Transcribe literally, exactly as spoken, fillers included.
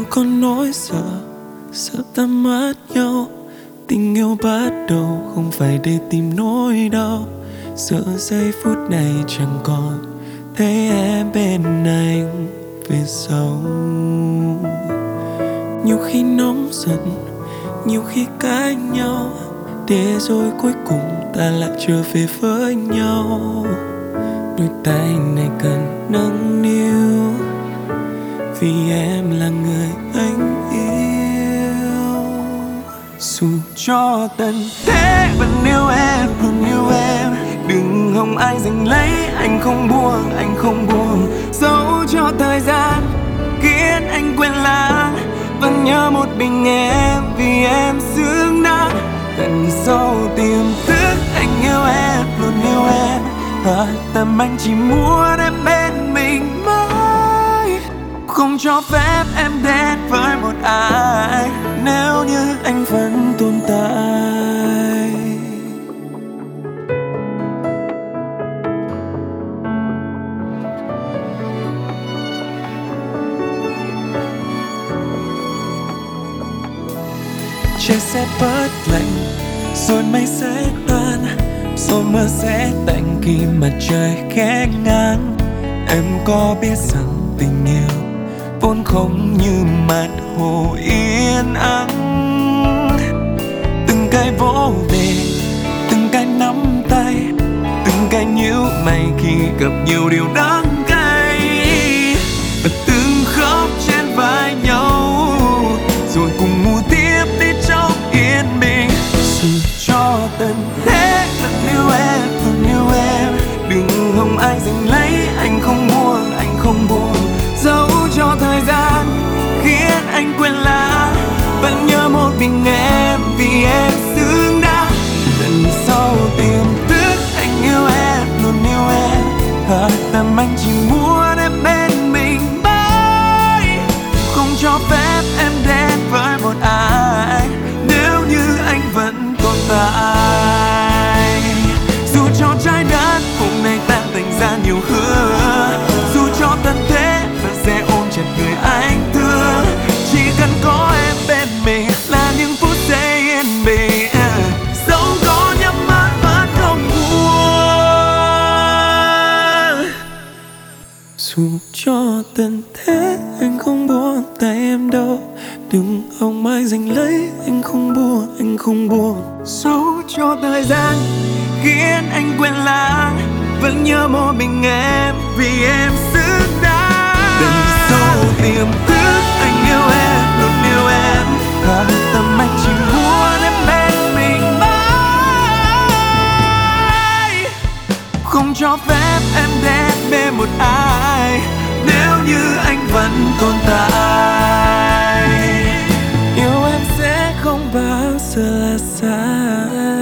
có nỗi sợ, sợ ta mất nhau. Tình yêu bắt đầu không phải để tìm nỗi đau, sợ giây phút này chẳng còn thấy em bên anh về sau. Nhiều khi nóng giận, nhiều khi cãi nhau, để rồi cuối cùng ta lại trở về với nhau. Đôi tay này cần nâng niu, vì em là người anh yêu. Dù cho tận thế vẫn yêu em, luôn yêu em. Đừng hòng ai giành lấy, anh không buông, anh không buông. Dẫu cho thời gian khiến anh quên lãng, vẫn nhớ một mình em, vì em xứng đáng. Tận sâu tiềm thức anh yêu em, luôn yêu em. Và tâm anh chỉ muốn em bên mình mãi, không cho phép em đến với một ai nếu như anh vẫn tồn tại. Trời sẽ bớt lạnh, rồi mây sẽ tan, rồi mưa sẽ tạnh khi mặt trời khẽ ngang. Em có biết rằng tình yêu vốn không như mặt hồ yên ắng. Từng cái vỗ về, từng cái nắm tay, từng cái nhíu mày khi gặp nhiều điều đắng cay. Và từng khóc trên vai nhau, rồi cùng ngủ tiếp đi trong yên bình. Dù cho tận thế vẫn yêu em, vẫn yêu em. Đừng hòng ai giành lấy, anh không buông, anh không buông. Dẫu cho thời gian khiến anh quên lãng, vẫn nhớ một mình em, vì em xứng đáng. Tận sâu tiềm thức anh yêu em, luôn yêu em. Và tâm anh chỉ muốn em bên mình mãi, không cho phép em đến với một ai nếu như anh vẫn tồn tại. Dù cho trái đất hôm nay tan thành ra nhiều hứa, dù cho tận thế vẫn sẽ ôm chặt người anh thương. Chỉ cần có em bên mình là những phút giây yên bình. Dẫu có nhắm mắt vẫn không buồn. Dù cho tận thế anh không buông tay em đâu. Đừng hòng ai giành lấy, anh không buông, anh không buông. Dẫu cho thời gian khiến anh quên lãng, vẫn nhớ một mình em, vì em xứng đáng. Đừng sâu tiềm thức anh yêu em, luôn yêu em. Và tâm anh chỉ muốn em bên mình mãi, không cho phép em đến bên một ai nếu như anh vẫn tồn tại. Yêu em sẽ không bao giờ là sai.